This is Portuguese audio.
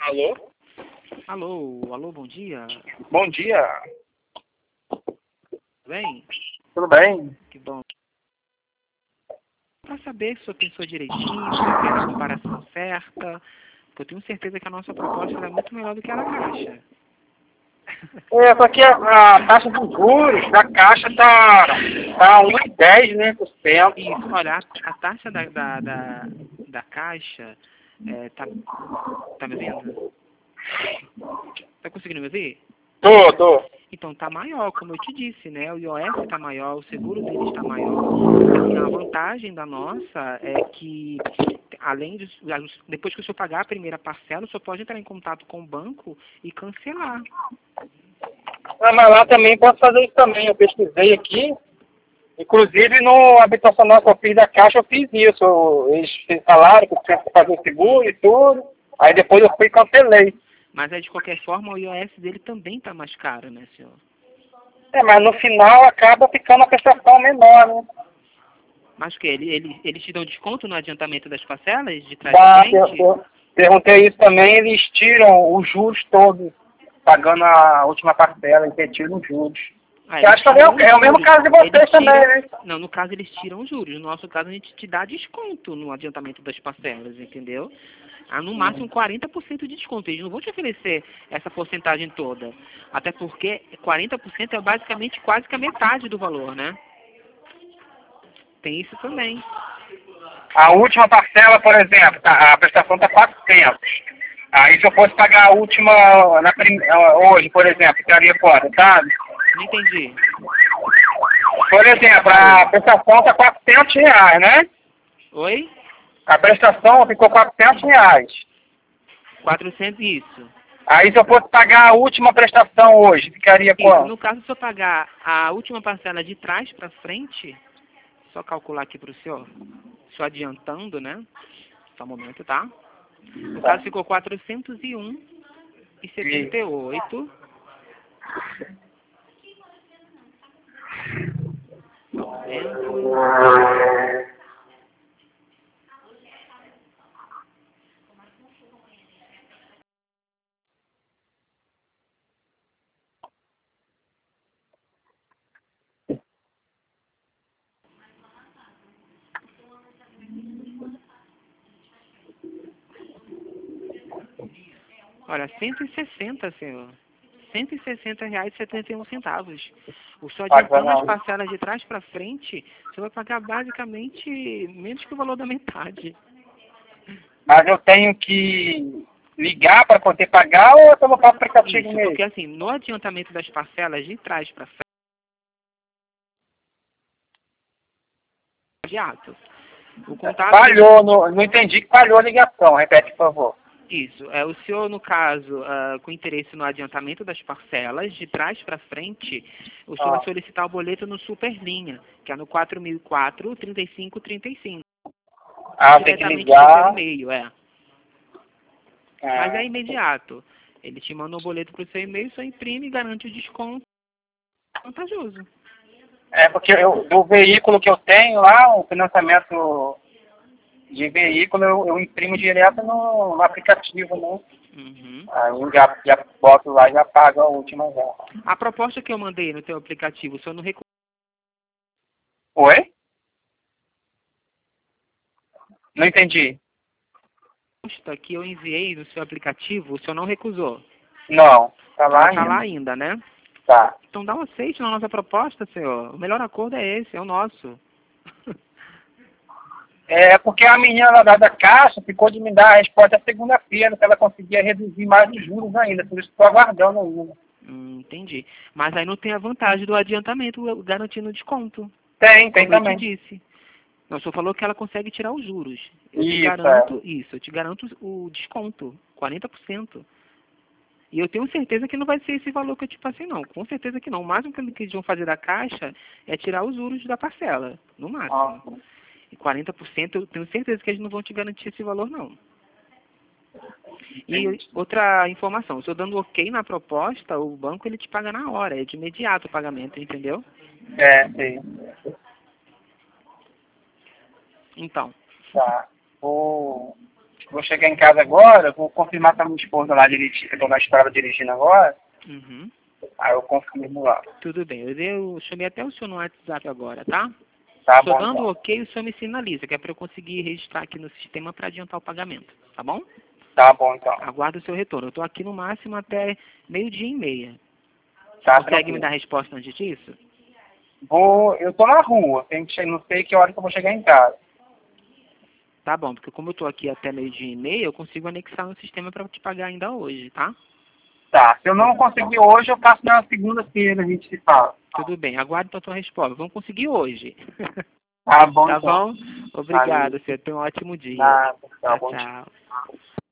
Alô? Alô, bom dia. Bom dia. Tudo bem? Tudo bem? Que bom. Para saber se o senhor pensou direitinho, se o senhor fez a comparação certa, porque eu tenho certeza que a nossa proposta ela é muito melhor do que a da Caixa. Só que a taxa de juros da Caixa tá 1,10, né, por cento. Isso, olha, a taxa da Caixa, tá me vendo? Tá conseguindo me ouvir? Tô. Então, tá maior, como eu te disse, né? O IOF está maior, o seguro dele está maior. Assim, a vantagem da nossa é que, além de, depois que o senhor pagar a primeira parcela, o senhor pode entrar em contato com o banco e cancelar. Mas lá também posso fazer isso também. Eu pesquisei aqui. Inclusive no habitacional que eu fiz da Caixa, eu fiz isso. Eles falaram que eu tinha que fazer o seguro e tudo. Aí depois eu fui e cancelei. Mas aí, de qualquer forma, o IOF dele também está mais caro, né, senhor? Mas no final acaba ficando a prestação menor, né? Mas o que? Eles te dão desconto no adiantamento das parcelas, de trás para frente? Eu perguntei isso também, eles tiram os juros todos, pagando a última parcela e retiram os juros. Eu acho que é o mesmo caso de vocês também, né? Não, no caso eles tiram os juros. No nosso caso a gente te dá desconto no adiantamento das parcelas, entendeu? No máximo 40% de desconto. Eles não vão te oferecer essa porcentagem toda. Até porque 40% é basicamente quase que a metade do valor, né? Tem isso também. A última parcela, por exemplo, a prestação está 400. Aí se eu fosse pagar a última hoje, por exemplo, ficaria fora, sabe? Não entendi. Por exemplo, a prestação está R$ 400, né? Oi? A prestação ficou R$ 400. 400, isso. Aí se eu fosse pagar a última prestação hoje, ficaria Isso, quanto? no caso, se eu pagar a última parcela de trás para frente, só calcular aqui para o senhor, só adiantando, né? Só um momento, tá? No caso, ficou 401,78. Só um momento. Olha, 160, senhor. R$ 160,71. O senhor adiantando as parcelas de trás para frente, você vai pagar basicamente menos que o valor da metade. Mas eu tenho que ligar para poder pagar ou eu vou para o aplicativo Isso, mesmo? porque assim, no adiantamento das parcelas de trás para frente, imediato. O contato Falhou, não entendi que falhou a ligação. Repete, por favor. Isso. O senhor, no caso, com interesse no adiantamento das parcelas, de trás para frente, o senhor vai solicitar o boleto no Superlinha, que é no 4004-3535. Tem que Diretamente do seu ligar. e-mail, Mas é imediato. Ele te manda o boleto para o seu e-mail, só imprime e garante o desconto vantajoso. Porque do veículo que eu tenho lá, o financiamento de veículo, eu imprimo direto no aplicativo, né? Uhum. Aí eu já boto lá e já pago a última já. A proposta que eu mandei no teu aplicativo, o senhor não recusou? Oi? Não entendi. A proposta que eu enviei no seu aplicativo, o senhor não recusou? Não, tá lá Ela ainda. está lá ainda, né? Tá. Então dá um aceite na nossa proposta, senhor. O melhor acordo é esse, é o nosso. Porque a menina lá da Caixa ficou de me dar a resposta segunda-feira, que ela conseguia reduzir mais os juros ainda, por isso estou aguardando ainda. Entendi. Mas aí não tem a vantagem do adiantamento garantindo desconto. Tem Como também. eu te disse. Não, o senhor falou que ela consegue tirar os juros. Eu te garanto o desconto, 40%. E eu tenho certeza que não vai ser esse valor que eu te passei, não. Com certeza que não. O máximo que eles vão fazer da Caixa é tirar os juros da parcela, no máximo. E 40% eu tenho certeza que eles não vão te garantir esse valor, não. E outra informação, se eu dando ok na proposta, o banco ele te paga na hora, é de imediato o pagamento, entendeu? Sim. Então. Tá. Vou vou chegar em casa agora, vou confirmar com a minha esposa lá dirigir, que eu tô na estrada dirigindo agora. Uhum. Aí eu confirmo lá. Tudo bem. Eu chamei até o senhor no WhatsApp agora, tá? Tá Estou bom, dando então. ok, o senhor me sinaliza, que é para eu conseguir registrar aqui no sistema para adiantar o pagamento, tá bom? Tá bom, então. Aguardo o seu retorno. Eu estou aqui no máximo até 12:30. Tá Consegue me tranquilo. dar a resposta antes disso? Eu tô na rua, não sei que hora que eu vou chegar em casa. Tá bom, porque como eu estou aqui até 12:30, eu consigo anexar no sistema para te pagar ainda hoje, tá? Tá, se eu não conseguir hoje, eu faço na segunda-feira, a gente se fala. Tudo bem, aguardo então a tua resposta. Vamos conseguir hoje. Tá bom, Tá então. bom? Valeu. Obrigado, senhor. Tenha um ótimo dia. Nada, tá Tchau, bom dia. tchau.